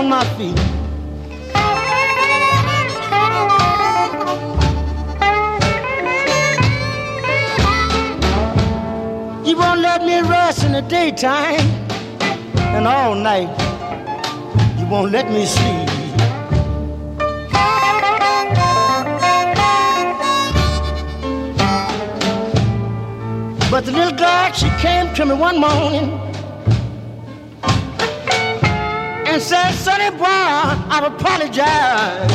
on my feet. You won't let me rest in the daytime, and all night you won't let me sleep. But the little girl, she came to me one morning and said, "Sonny boy, I apologize.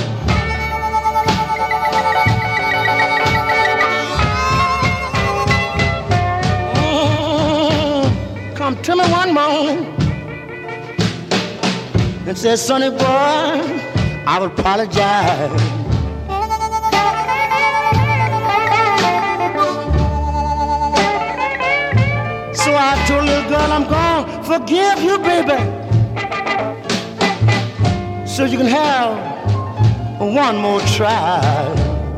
Come to me one morning and said, "Sonny boy, I apologize." So I told little girl, I'm gonna forgive you, baby, so you can have one more try.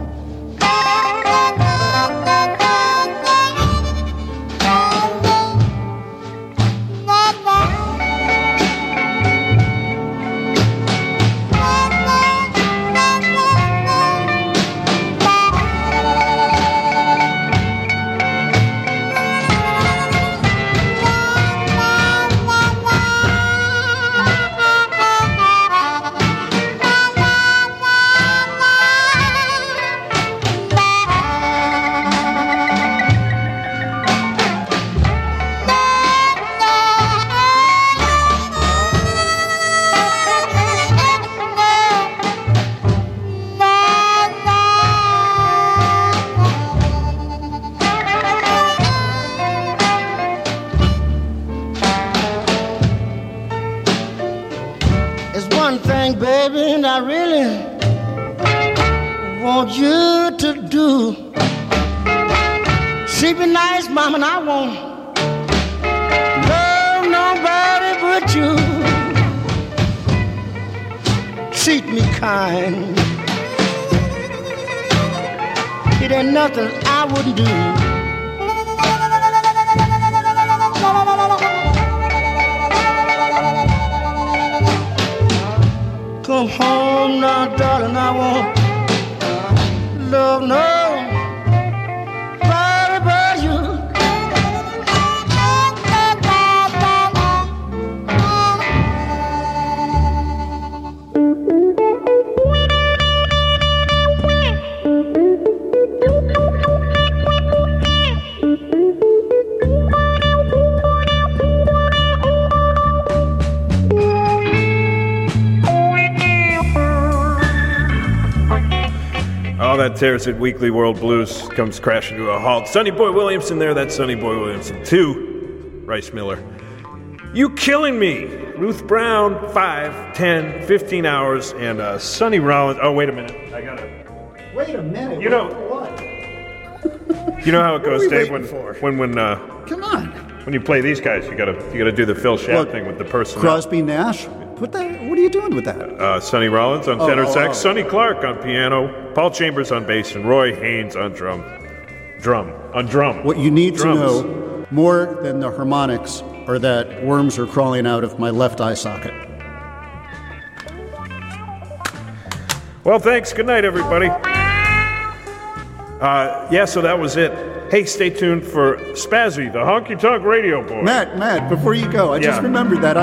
Baby, and I really want you to do. She be nice, mama, and I won't love nobody but you. Treat me kind. It ain't nothing I wouldn't do. Come home now, darling, I won't love nobody but you. All that Tears It Weekly World Blues comes crashing to a halt. Sonny Boy Williamson there, that's Sonny Boy Williamson 2. Rice Miller. You Killing Me. Ruth Brown, 5, 10, 15 hours, and Sonny Rollins. Oh, wait a minute. I got it. Wait a minute. You know what? You know how it goes, Dave. When Come on. When you play these guys, you gotta do the Phil Schaff thing with the person. Crosby, Nash. What are you doing with that? Sonny Rollins on tenor sax, Sonny Clark on piano, Paul Chambers on bass, and Roy Haynes on drum. What you need to know more than the harmonics are that worms are crawling out of my left eye socket. Well, thanks. Good night, everybody. So that was it. Hey, stay tuned for Spazzy, the Honky Tonk Radio Boy. Matt, before you go, I just remembered that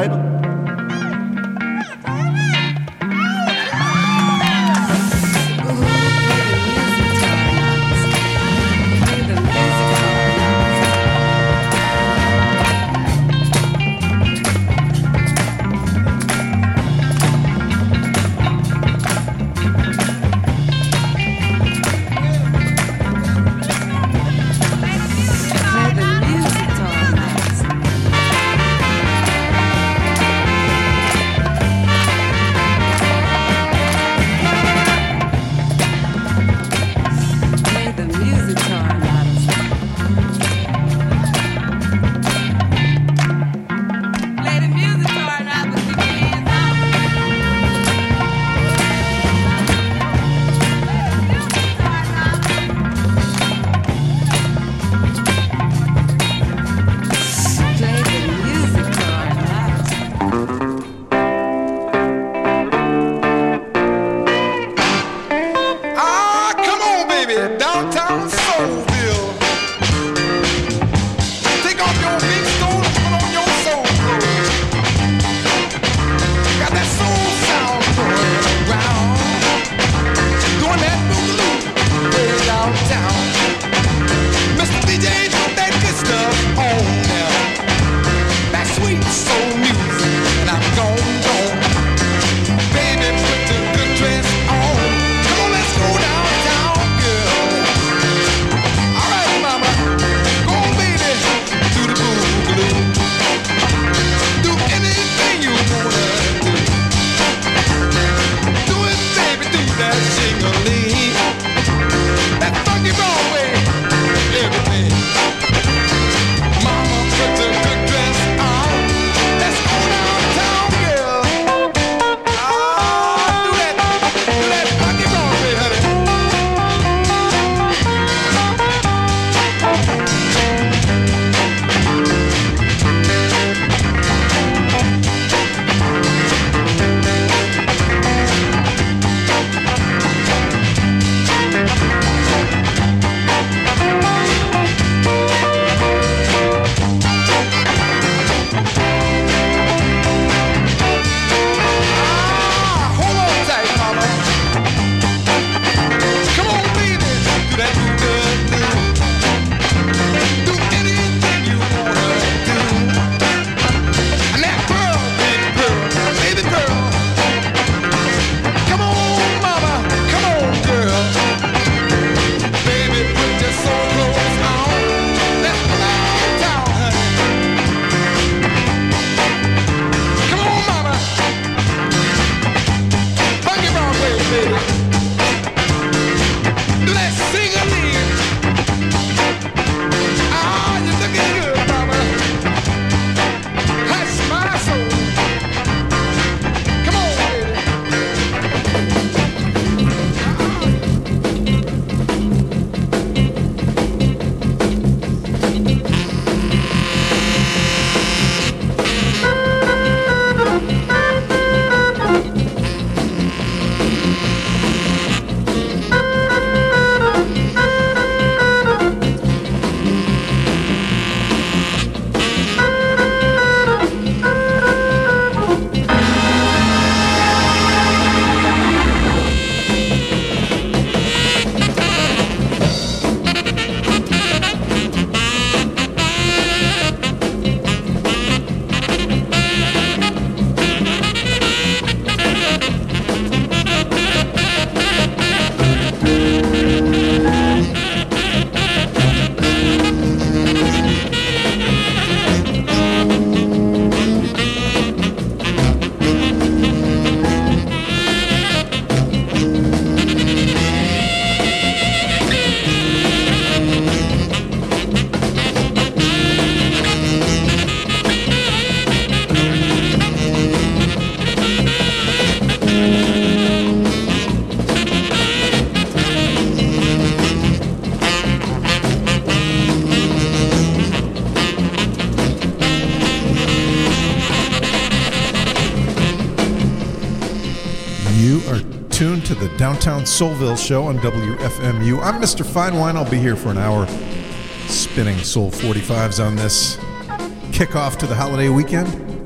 You are tuned to the Downtown Soulville Show on WFMU. I'm Mr. Fine Wine. I'll be here for an hour spinning Soul 45s on this kickoff to the holiday weekend.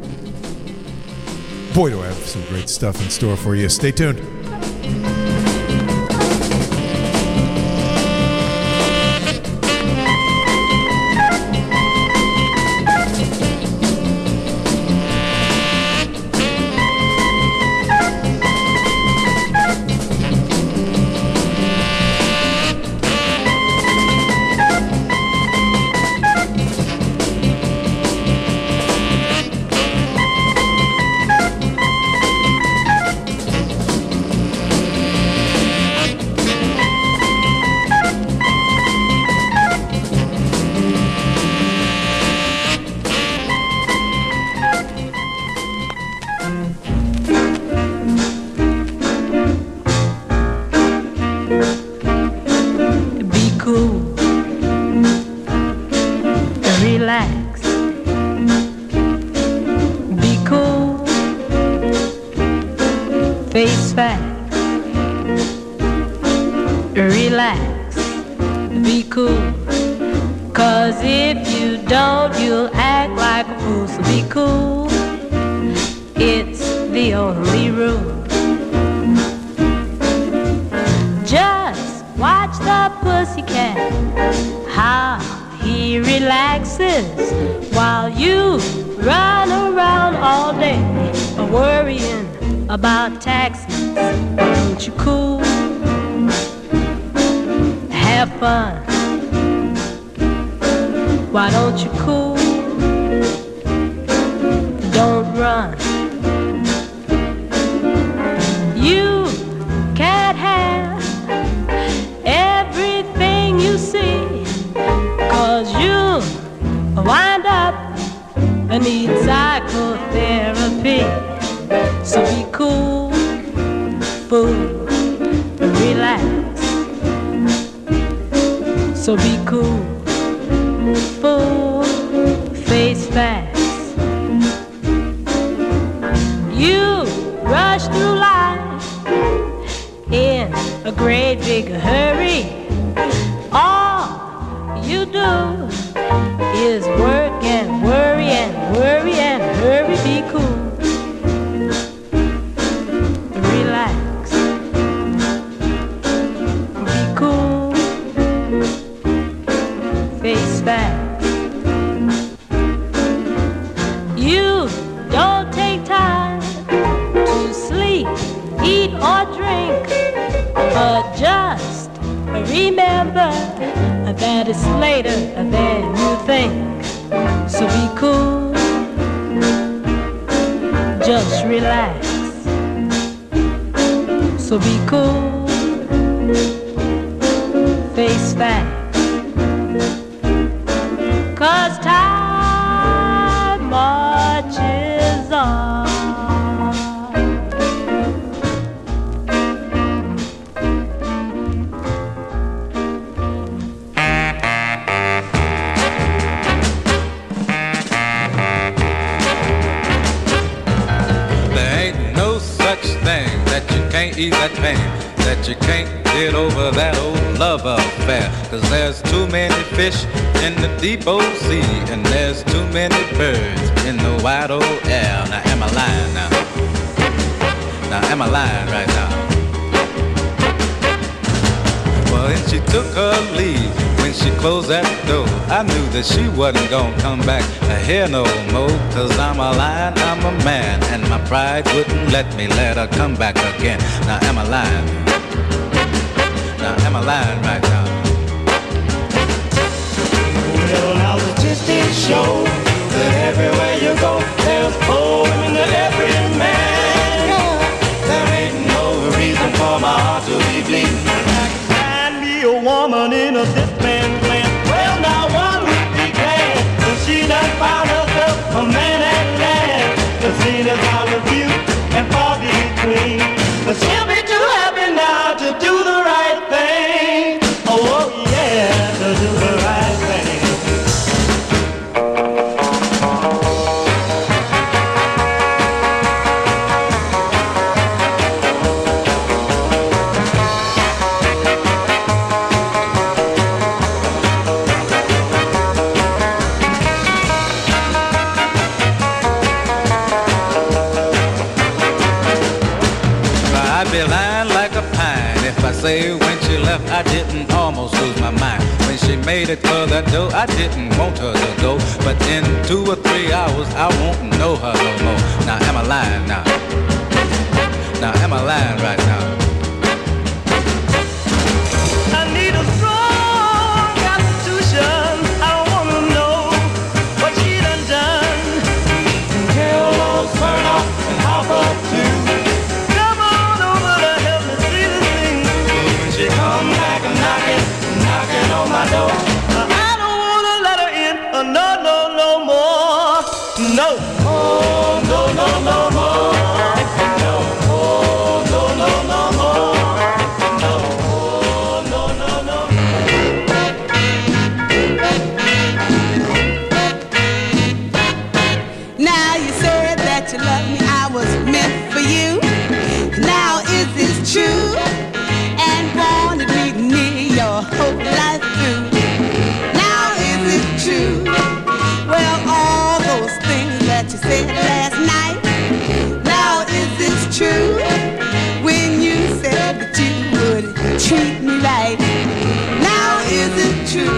Boy, do I have some great stuff in store for you. Stay tuned. About taxes, won't you cool? Have fun. Why don't you cool? Don't run. You can't have everything you see, 'cause you'll wind up and need psychotherapy. So be cool, fool, relax. So be cool, fool, face facts. You rush through life in a great big hurry. All you do is work and worry and worry and hurry. Be cool. You don't take time to sleep, eat or drink, but just remember that it's later than you think. So be cool, just relax. So be cool, face facts. 'Cause time marches on. There ain't no such thing that you can't ease that pain, that you can't get over that old love affair. 'Cause there's too many fish in the deep old sea, and there's too many birds in the wide old air. Now am I lying now? Now am I lying right now? Well, and she took her leave when she closed that door. I knew that she wasn't gonna come back here no more. 'Cause I'm a lion, I'm a man, and my pride wouldn't let me let her come back again. Now am I lying? Now am I lying right now? Well, now statistics show that everywhere you go, there's 4 women to every man. There ain't no reason for my heart to be bleeding. I can find me a woman in a this man's land. Well, now one would be glad if she done found herself a man at last. The scene is out of view and far between, but she'll be too happy now to do the right thing. Oh yeah, to do the right thing. I'd be lying like a pine if I say when she left I didn't almost lose my mind. When she made it for that door, I didn't want her to go. But in 2 or 3 hours, I won't know her no more. Now am I lying now? Now am I lying right now? I need a strong constitution. I don't wanna know what she done. Tell those turn off and hop up too. Come on over to help me see this thing. When she come back and knocking on my door, I don't wanna let her in. No, no, no more. No. Oh, no, no, no more. No. Oh, no, no, no more. No. Oh, no, no, no Now you said that you love me, I was meant for you. Now is this true? And wanted me near your whole life through. Now is it true? Well, all those things that you said last night. Now is this true? When you said that you would treat me right. Now is it true?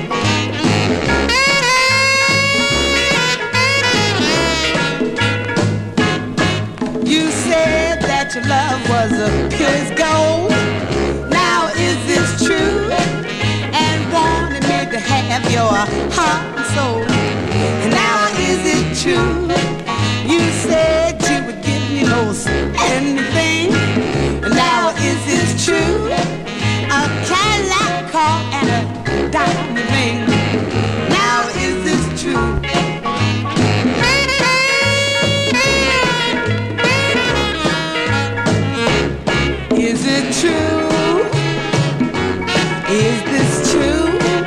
You said that your love was a pure as gold. Now is this true? And wanted me to have your heart and soul. And now is it true? You said you would give me most anything. And now is this true? A Cadillac car and a diamond ring. Now is this true? Is it true? Is this true?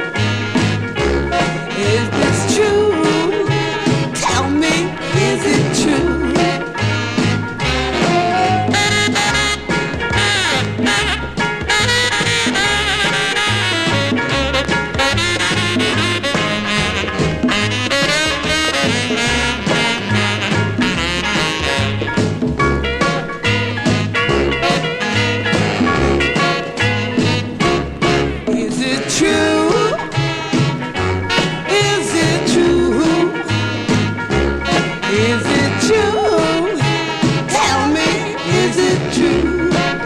Is this true? Tell me, is it true? Is it true? Is it true? Is it true? Tell me, is it true?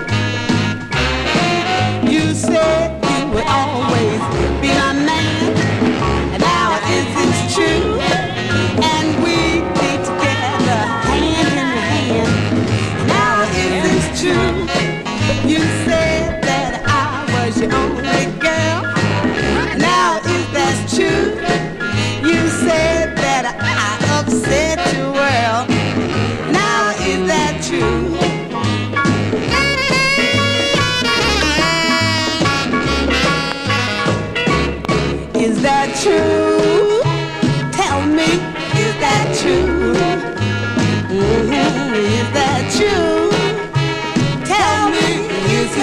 You said you would always be my man. And now is this true? And we'd be together hand in hand. Now is this true? You said that I was your only girl. Now is that true? You said that I upset your world. Now is that true? Is that true? Tell me, is that true? Is that true? Tell me, is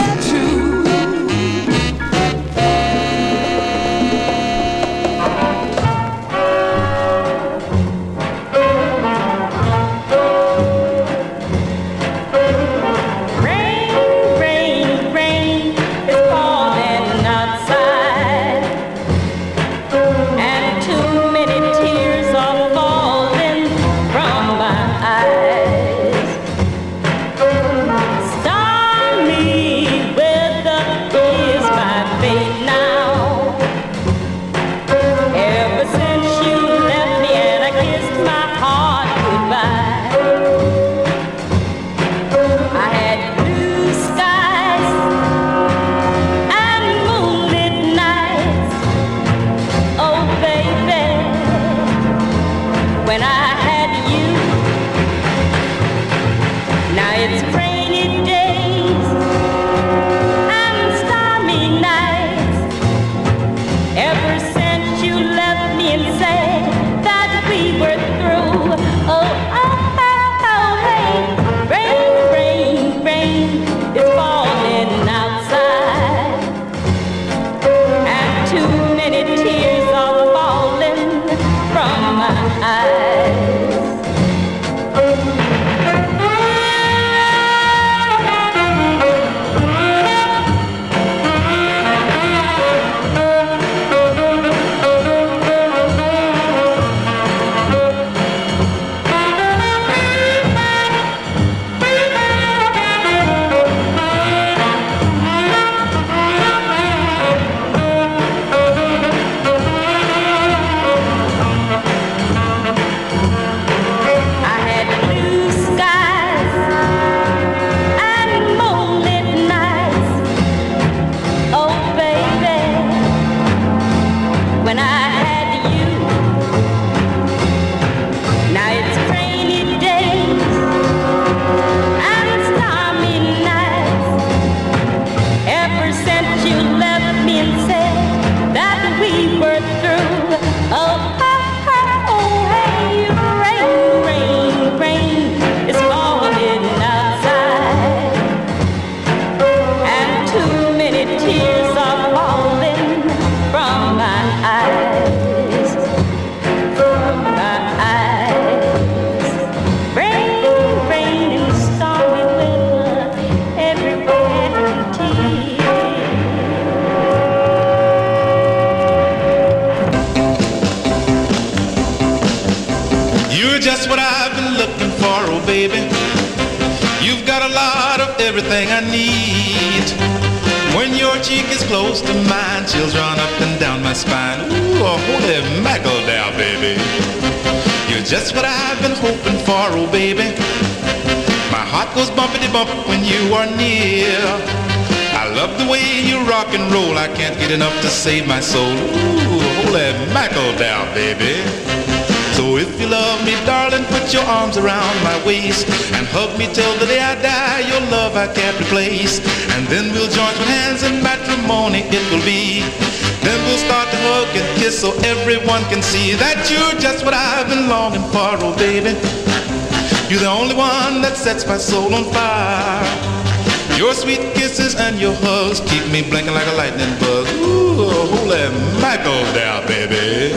of everything I need. When your cheek is close to mine, chills run up and down my spine. Ooh, holy mackerel there, baby. You're just what I've been hoping for, oh baby. My heart goes bumpity-bump when you are near. I love the way you rock and roll. I can't get enough to save my soul. Ooh, holy mackerel there, baby. So if you love me, darling, put your arms around my waist and hug me till the day I die. Your love I can't replace. And then we'll join with hands in matrimony it will be. Then we'll start to hug and kiss so everyone can see that you're just what I've been longing for, oh baby. You're the only one that sets my soul on fire. Your sweet kisses and your hugs keep me blinking like a lightning bug. Ooh, holy mackerel there, baby.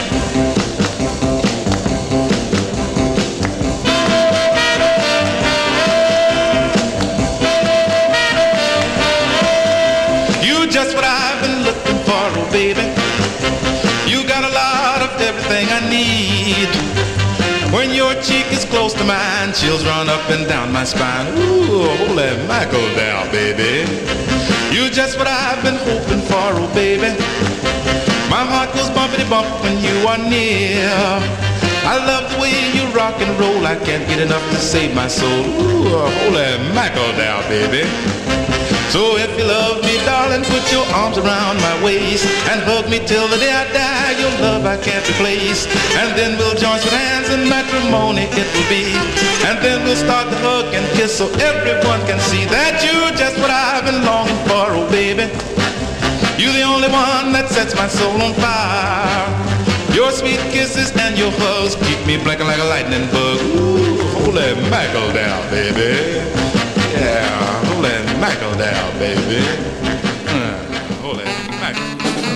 You're just what I've been looking for, oh baby. You got a lot of everything I need. When your cheek is close to mine, chills run up and down my spine. Ooh, holy mackerel there, baby. You're just what I've been hoping for, oh baby. My heart goes bumpity-bump when you are near. I love the way you rock and roll. I can't get enough to save my soul. Ooh, holy mackerel there, baby. So if you love me, darling, put your arms around my waist and hug me till the day I die. Your love I can't replace. And then we'll join with hands in matrimony it will be. And then we'll start to hug and kiss so everyone can see that you're just what I've been longing for, oh baby. You're the only one that sets my soul on fire. Your sweet kisses and your hugs keep me blinking like a lightning bug. Ooh, holy mackerel there, baby. Yeah, holy mackerel there, baby. Holy mackerel.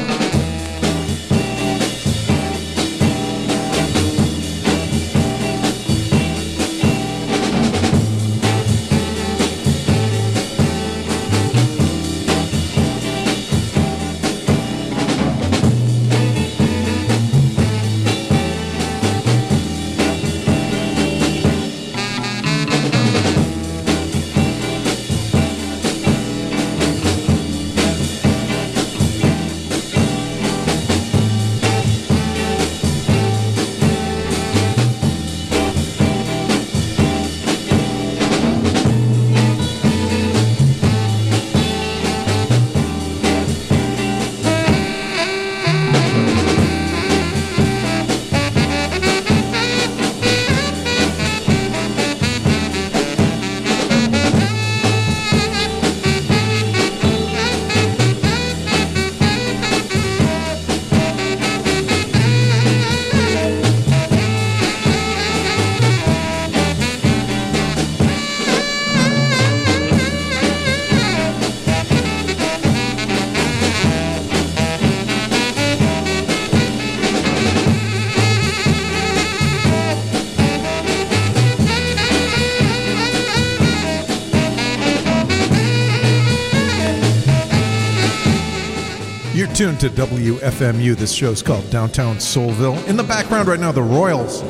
Tuned to WFMU. This show's called Downtown Soulville. In the background right now, the Royals.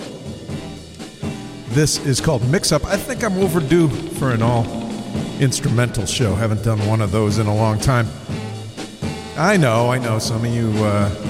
This is called Mix Up. I think I'm overdue for an all-instrumental show. Haven't done one of those in a long time. I know. Some of you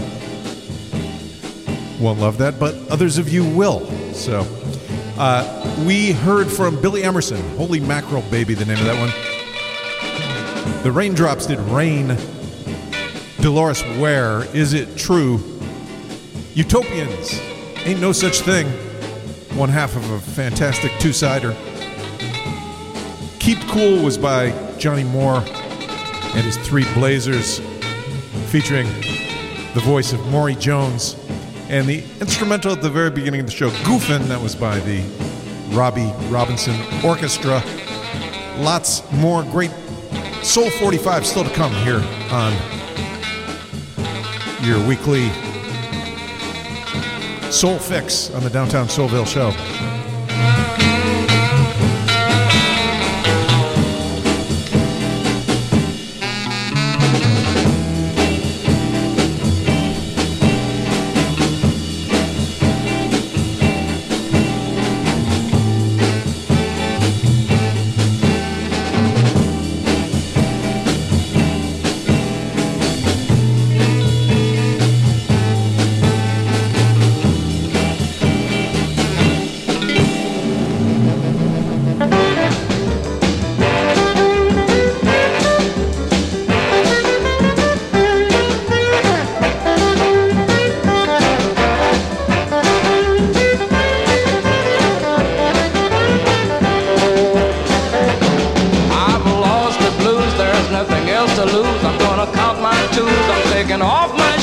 won't love that, but others of you will. So, we heard from Billy Emerson. Holy Mackerel Baby, the name of that one. The Raindrops did Rain. Dolores Ware, Is It True? Utopians, Ain't No Such Thing. One half of a fantastic two-sider. Keep Cool was by Johnny Moore and his Three Blazers, featuring the voice of Maury Jones. And the instrumental at the very beginning of the show, Goofin', that was by the Robbie Robinson Orchestra. Lots more great Soul 45 still to come here on your weekly Soul Fix on the Downtown Soulville Show.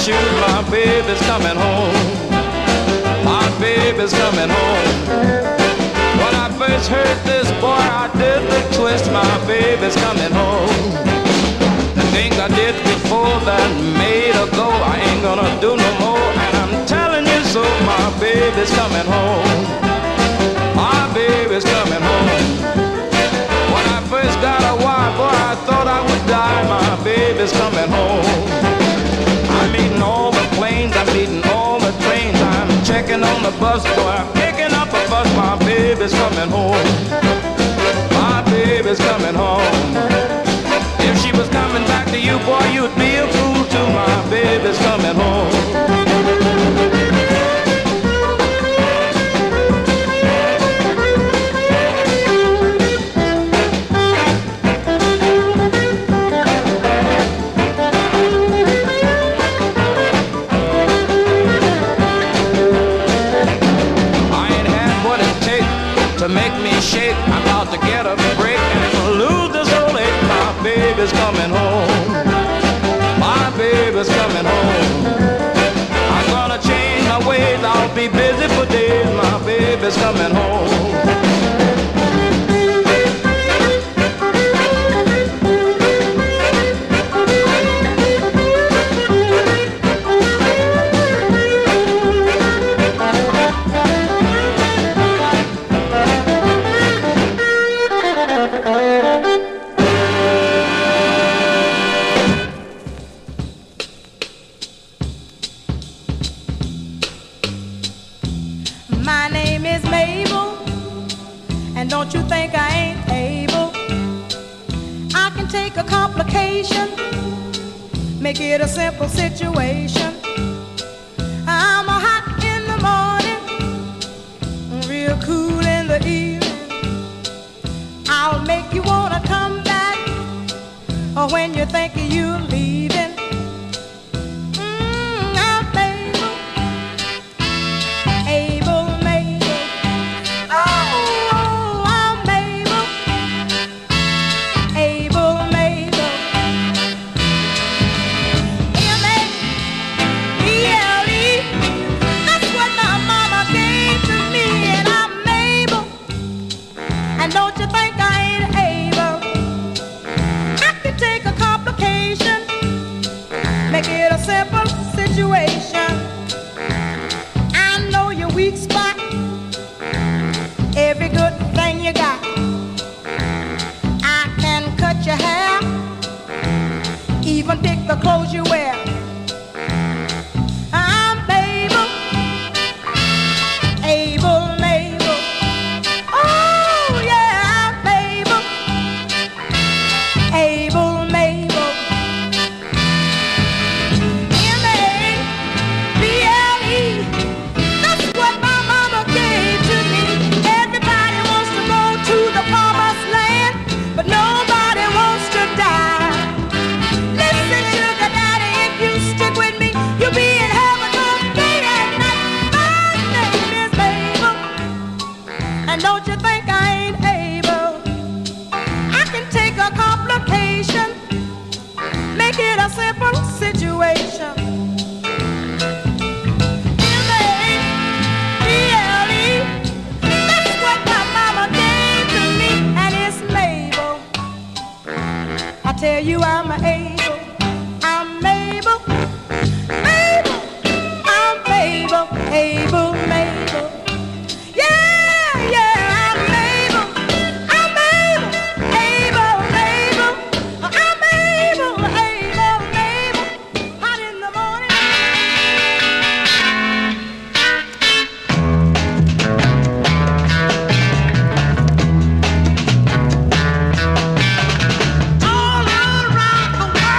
shoes, my baby's coming home. My baby's coming home. When I first heard this boy, I did the twist. My baby's coming home. The things I did before that made her go, I ain't gonna do no more. And I'm telling you so, my baby's coming home. My baby's coming home. When I first got a wife, boy, I thought I would die. My baby's coming home. I'm meeting all the planes, I'm meeting all the trains. I'm checking on the bus, boy, I'm picking up a bus. My baby's coming home. My baby's coming home. If she was coming back to you, boy, you'd be a fool too. My baby's coming home. To make me shake, I'm about to get a break and lose this old ache. My baby's coming home. My baby's coming home. I'm gonna change my ways, I'll be busy for days. My baby's coming home. My name is Mabel, and don't you think I ain't able? I can take a complication, make it a simple situation. I'm a hot in the morning, real cool in the evening. I'll make you wanna come back, or when you think you're leaving. I'm Mabel, Able Mabel. Oh, I'm Mabel, Able Mabel. M-A-B-L-E, that's what my mama gave to me, and I'm Mabel. And don't you think I ain't able? I can take a complication, make it a simple situation. I know your weak spot, every good thing you got. I can cut your hair, even pick the clothes you wear. I'm Mabel, Able Mabel. Oh yeah, I'm Mabel, Able Mabel. M-A-B-L-E, that's what my mama gave to me. Everybody wants to go to the promised land, but nobody wants to die. Listen, sugar daddy, if you stick with me, you'll be in heaven all day and night. My name is Mabel, and don't you think I ain't able? I can take a complication, make it a simple situation. M-A-B-L-E, that's what my mama gave to me, and it's Mabel. I tell you I'm able, I'm Mabel, Mabel, I'm Mabel, Able Mabel. Yeah, yeah, I'm Mabel, Able, Mabel. I'm Mabel, hot in the morning. All around the world,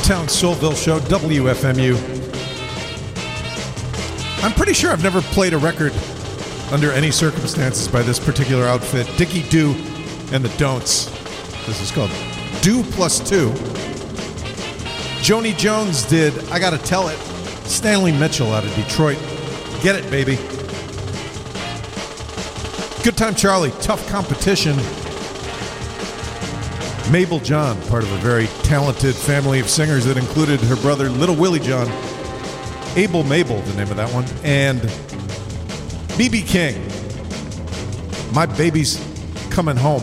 Downtown Soulville Show, WFMU. I'm pretty sure I've never played a record under any circumstances by this particular outfit, Dickie Do and the Don'ts. This is called Do Plus Two. Joni Jones did I Gotta Tell It. Stanley Mitchell out of Detroit. Get it, baby. Good Time Charlie, Tough Competition. Mabel John, part of a very talented family of singers that included her brother Little Willie John. Abel Mabel, the name of that one. And B.B. King, My Baby's Coming Home.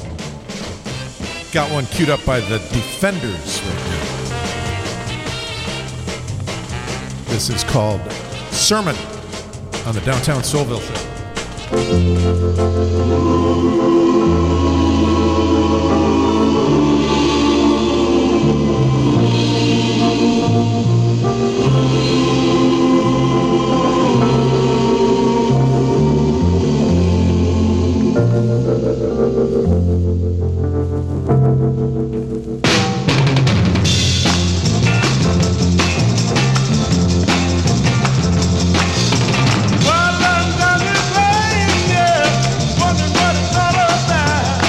Got one queued up by the Defenders right now. This is called Sermon on the Downtown Soulville Show. Well, I'm done with playing, yeah. Wondering what it's all about.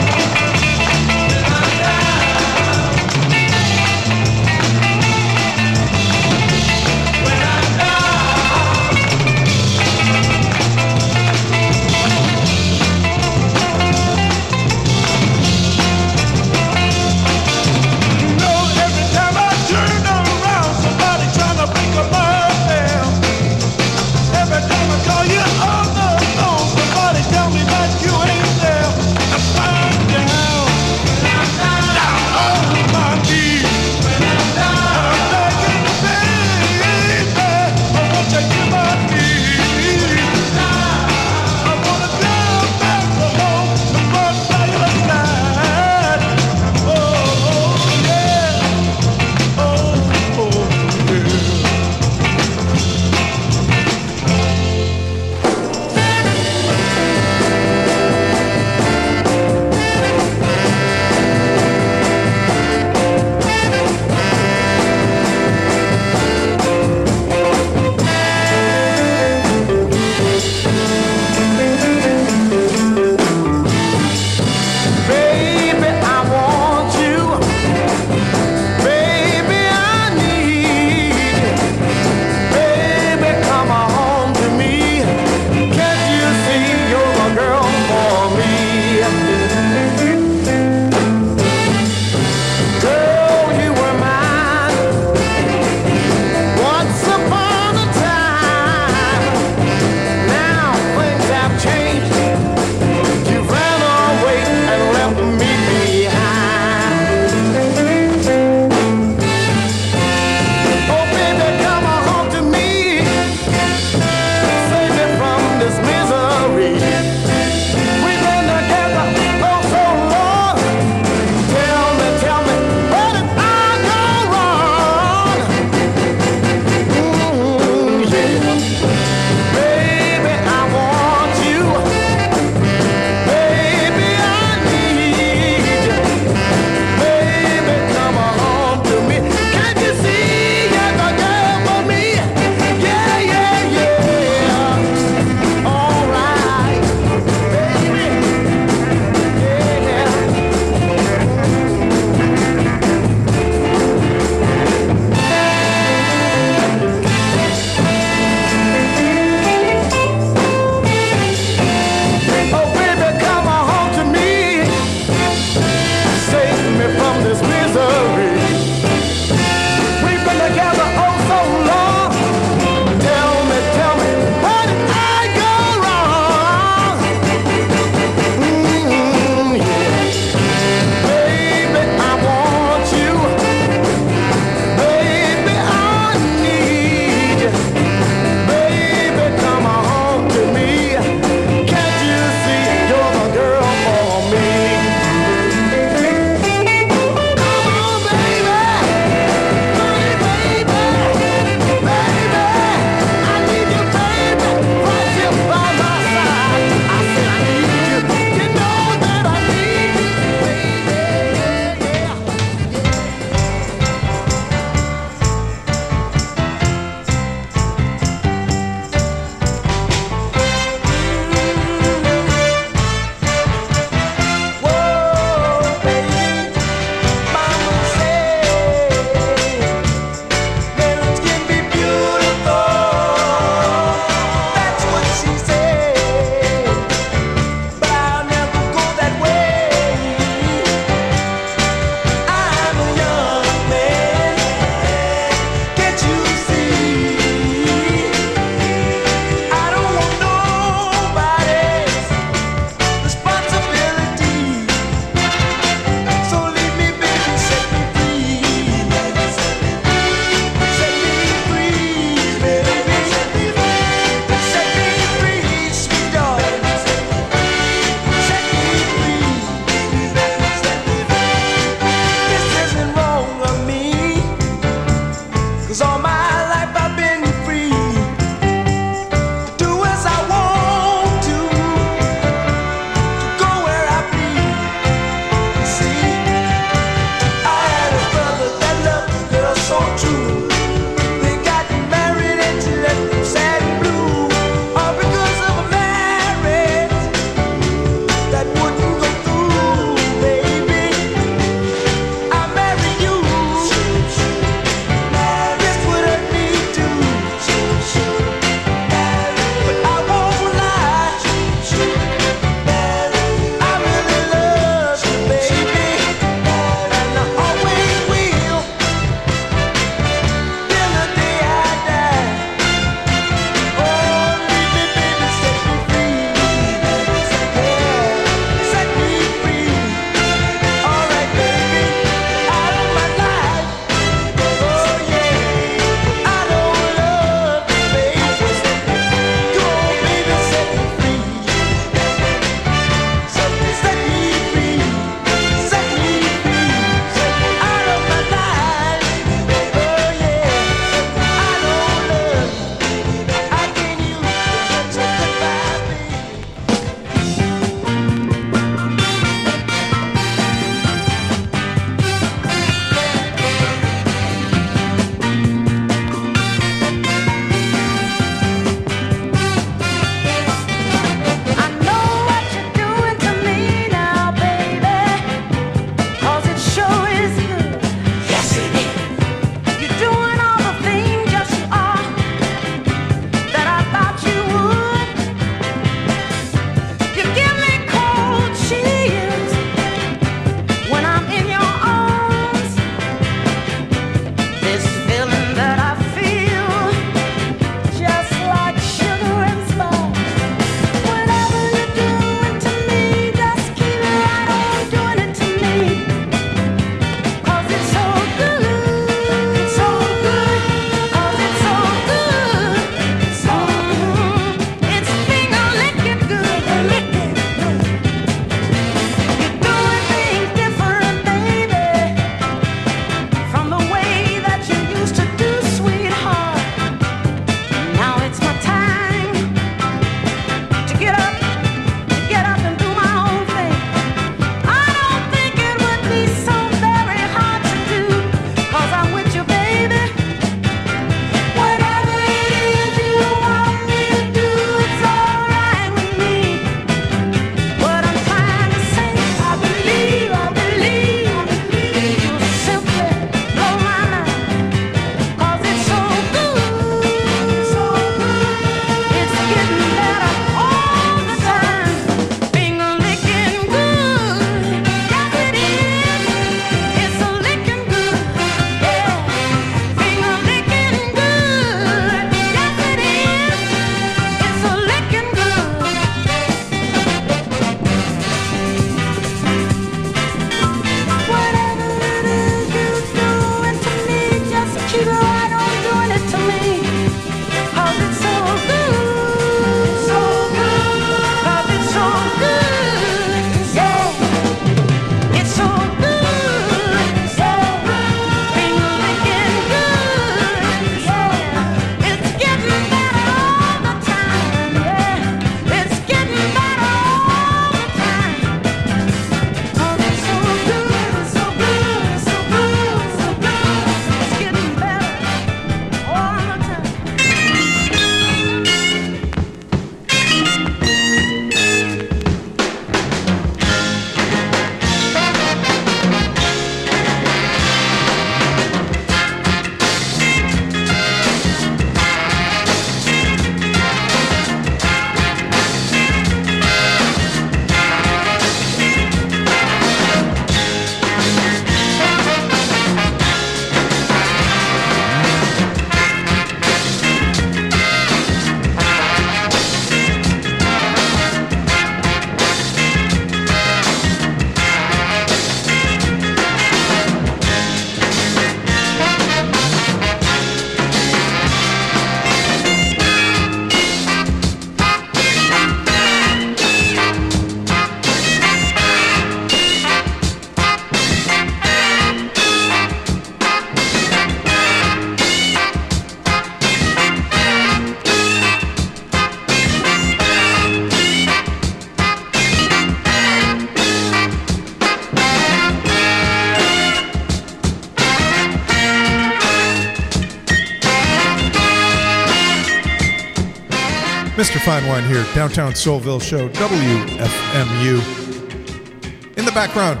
Mr. Fine Wine here, Downtown Soulville Show, WFMU. In the background,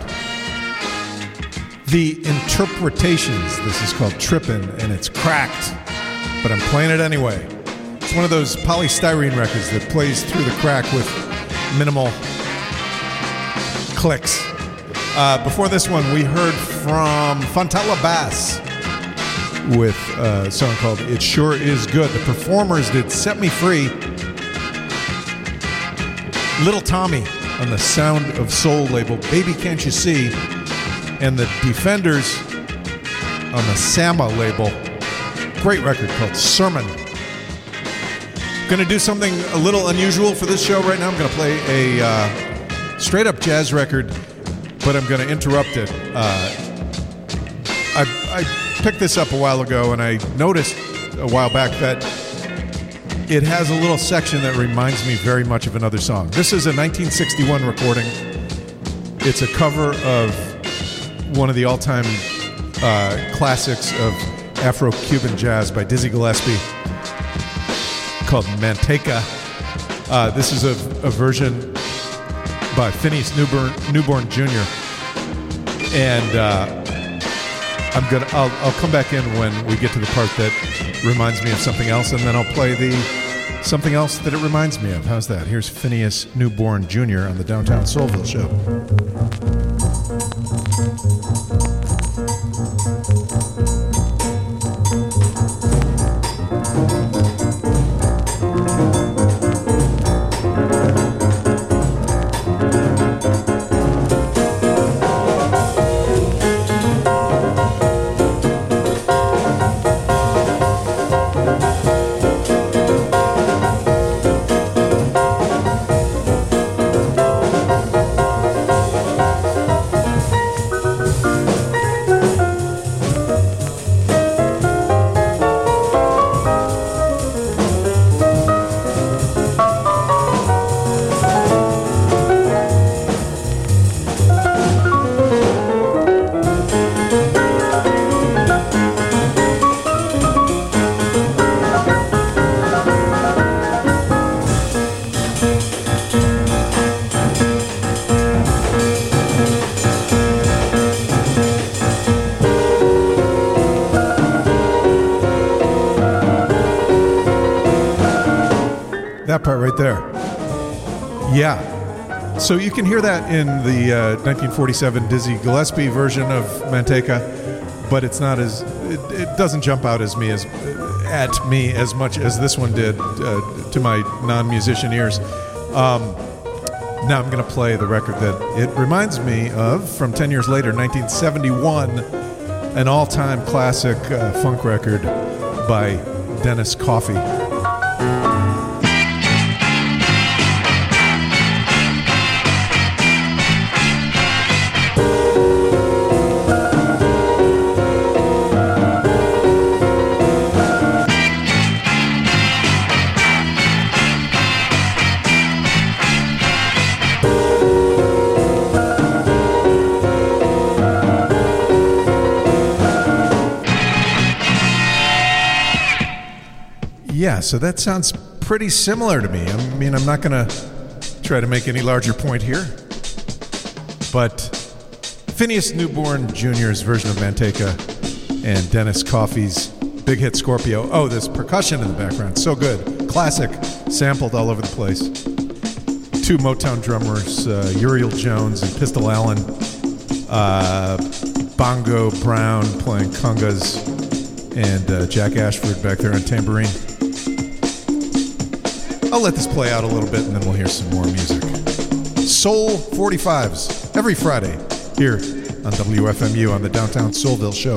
The Interpretations. This is called Trippin', and it's cracked, but I'm playing it anyway. It's one of those polystyrene records that plays through the crack with minimal clicks. Before this one, we heard from Fontella Bass with a song called It Sure Is Good. The Performers did Set Me Free. Little Tommy on the Sound of Soul label, Baby Can't You See, and the Defenders on the Sama label. Great record called Sermon. Going to do something a little unusual for this show right now. I'm going to play a straight up jazz record, but I'm going to interrupt it. I picked this up a while ago, and I noticed a while back that it has a little section that reminds me very much of another song. This is a 1961 recording. It's a cover of one of the all-time classics of Afro-Cuban jazz by Dizzy Gillespie called Manteca. This is a version by Phineas Newborn Jr. And I'll come back in when we get to the part that reminds me of something else, and then I'll play the something else that it reminds me of. How's that? Here's Phineas Newborn Jr. on the Downtown Soulville Show. That part right there. Yeah. So you can hear that in the 1947 Dizzy Gillespie version of Manteca, but it's not as it doesn't jump out as me at me as much as this one did to my non-musician ears. Now I'm going to play the record that it reminds me of from 10 years later, 1971, an all-time classic funk record by Dennis Coffey. Yeah, so that sounds pretty similar to me. I mean, I'm not going to try to make any larger point here, but Phineas Newborn Jr.'s version of Manteca and Dennis Coffey's big hit Scorpio. Oh, this percussion in the background, so good. Classic, sampled all over the place. Two Motown drummers, Uriel Jones and Pistol Allen, Bongo Brown playing congas, and Jack Ashford back there on tambourine. I'll let this play out a little bit and then we'll hear some more music. Soul 45s every Friday here on WFMU on the Downtown Soulville Show.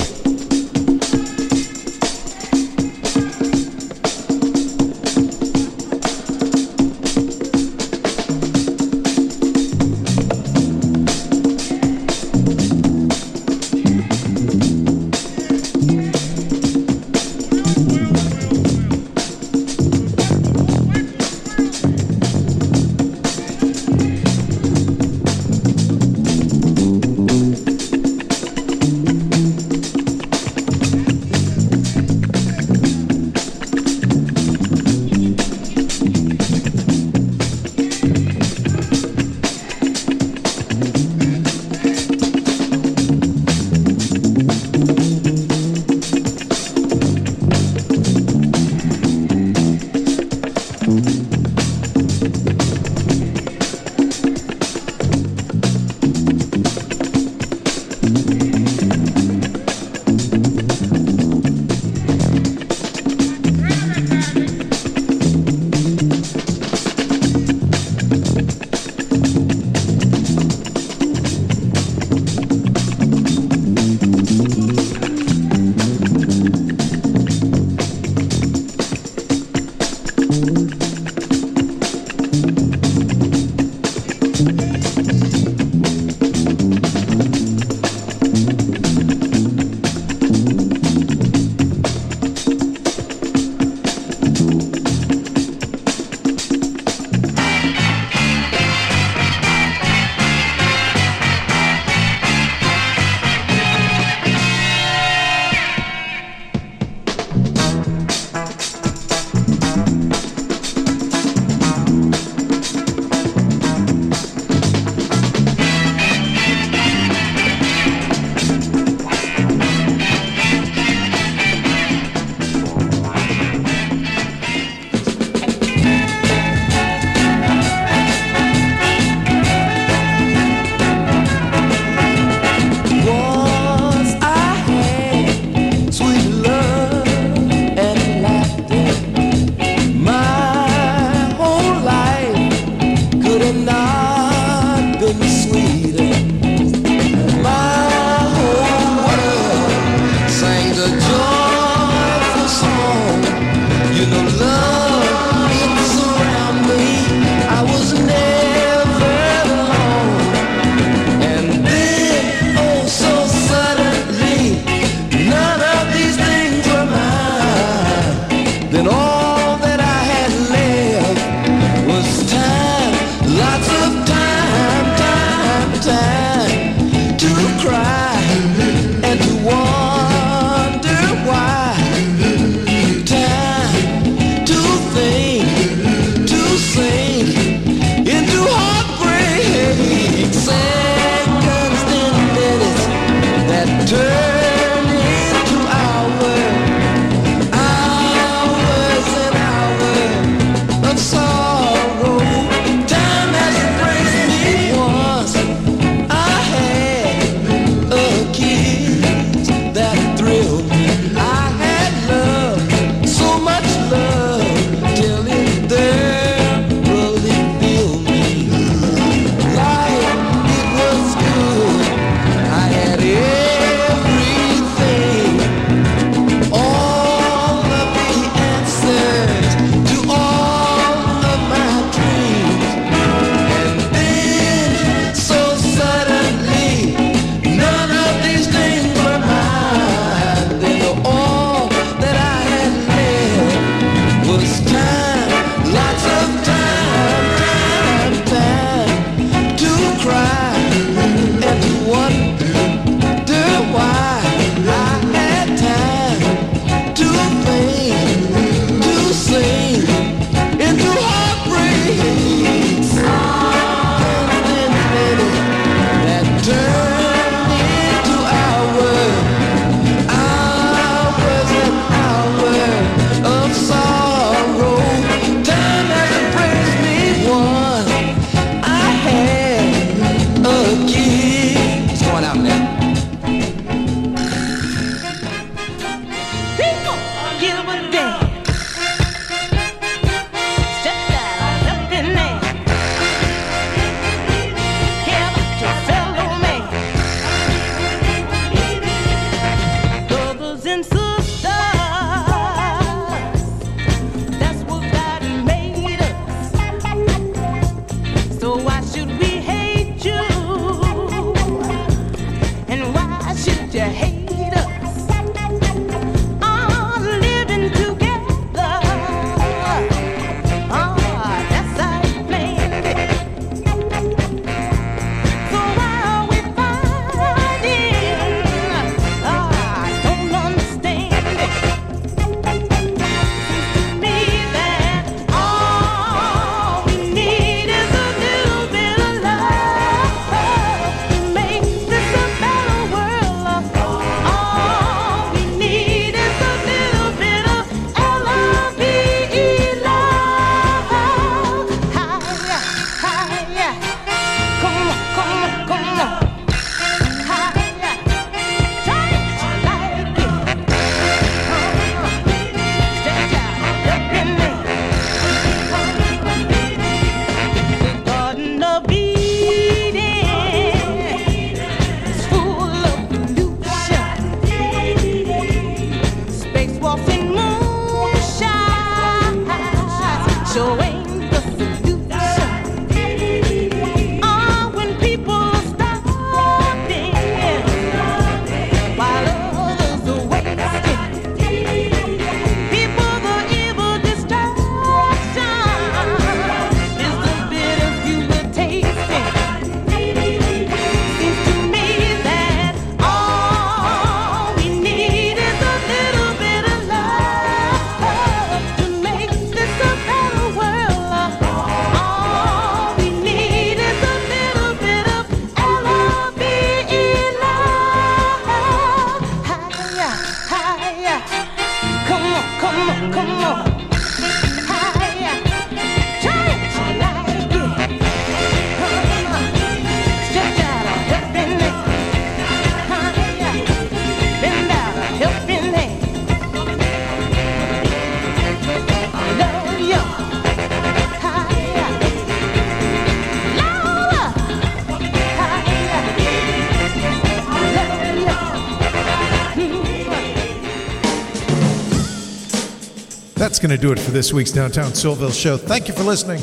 That's going to do it for this week's Downtown Soulville show. Thank you for listening.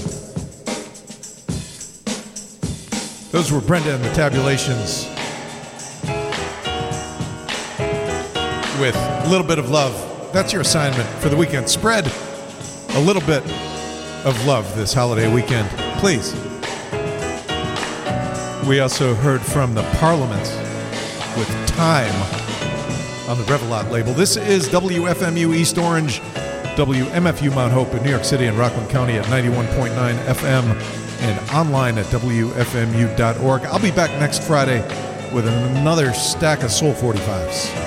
Those were Brenda and the Tabulations with A Little Bit of Love. That's your assignment for the weekend. Spread a little bit of love this holiday weekend, please. We also heard from the Parliaments with Time on the Revelot label. This is WFMU East Orange, WMFU Mount Hope in New York City and Rockland County at 91.9 FM and online at WFMU.org. I'll be back next Friday with another stack of Soul 45s.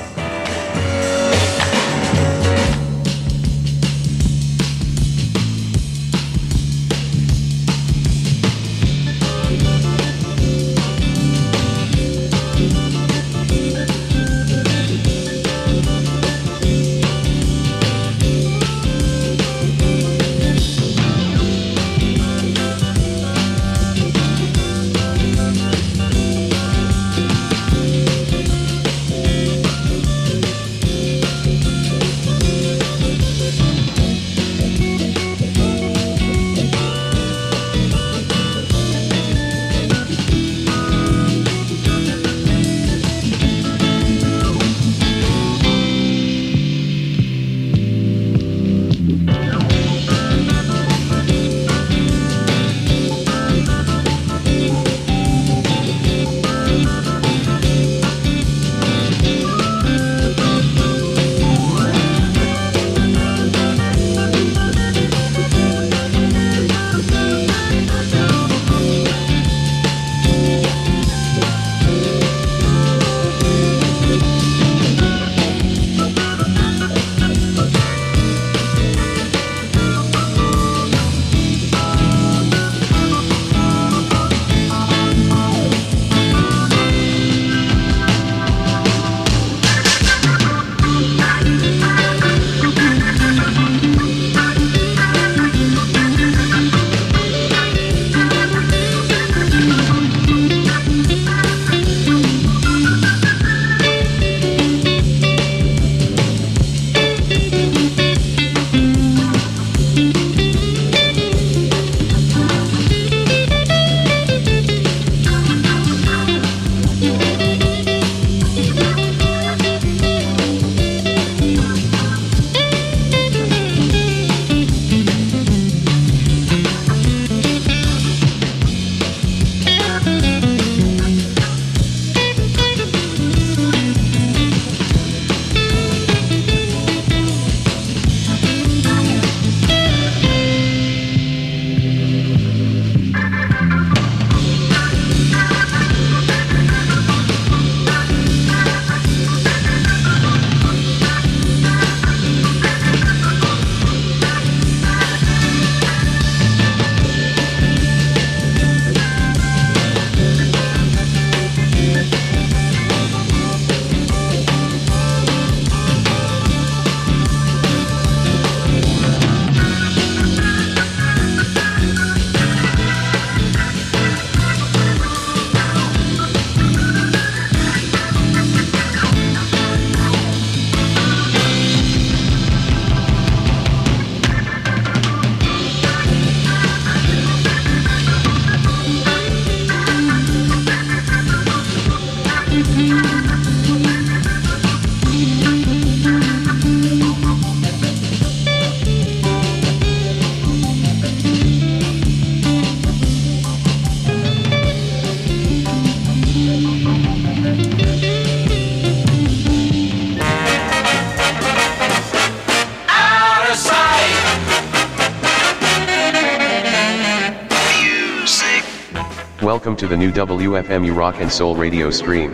Welcome to the new WFMU Rock and Soul radio stream.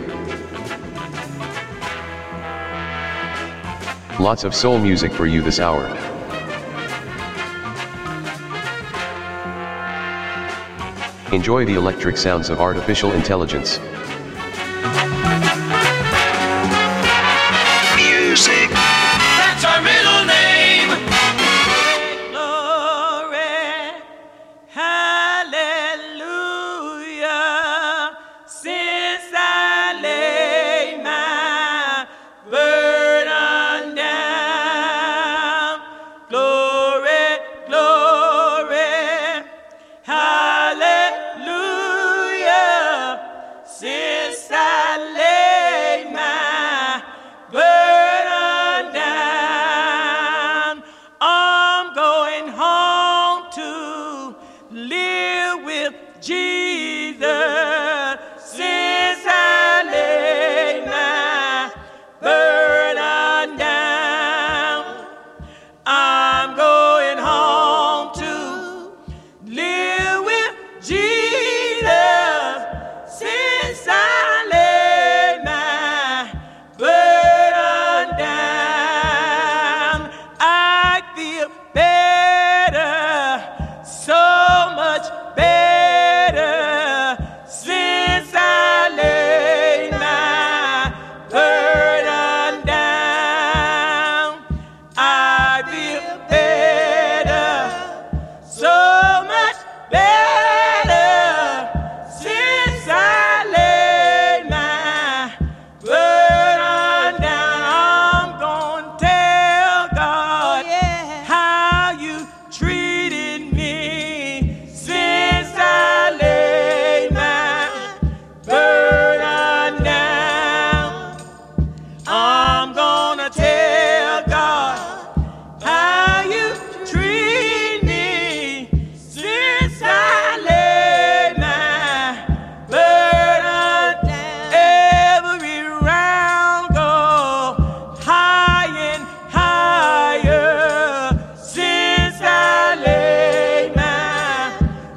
Lots of soul music for you this hour. Enjoy the electric sounds of artificial intelligence. Music. That's our middle name. Glory, hallelujah. Since I laid my burden down, glory, glory, hallelujah. Since I laid my burden down, I'm going home to live with Jesus. Since I laid my burden down, I'm going home to live with Jesus. Since I laid my burden down, I feel better, so much better. Since I laid my burden down, I feel better, so much better. Since I laid my burden down, I'm gonna tell God how you treated me. Since I laid my burden down, I'm gonna tell God how you treat me. Since I laid my burden down, every round go high and higher. Since I laid my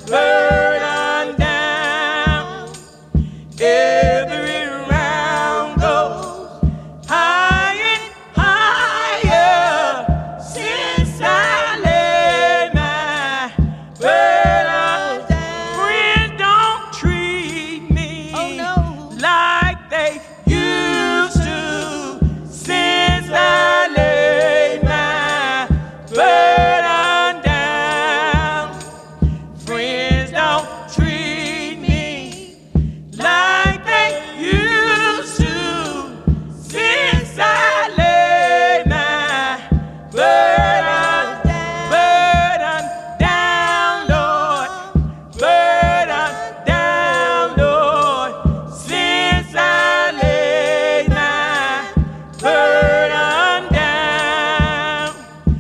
burden down, every round goes high and higher. Since I laid my burden down, friends don't treat me like they used to. Since I laid my burden down, friends don't treat me like they used to. Since I laid my burden down, Lord, burden down, Lord. Since I laid my burden down,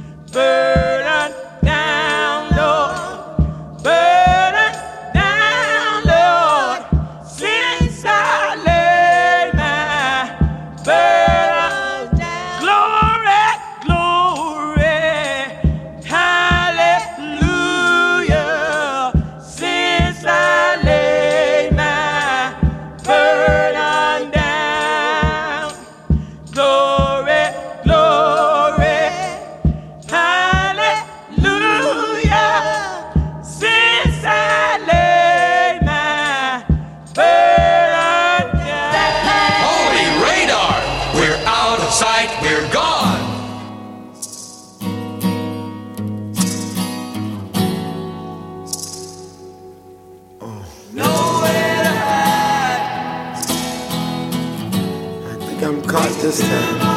Lord, burden down, Lord. Since I laid my burden down, glory, glory, hallelujah. Since I laid my burden down, glory, glory, hallelujah. Since I laid my burden down. Holy radar! We're out of sight, we're gone. Nowhere to hide. I think I'm caught this time.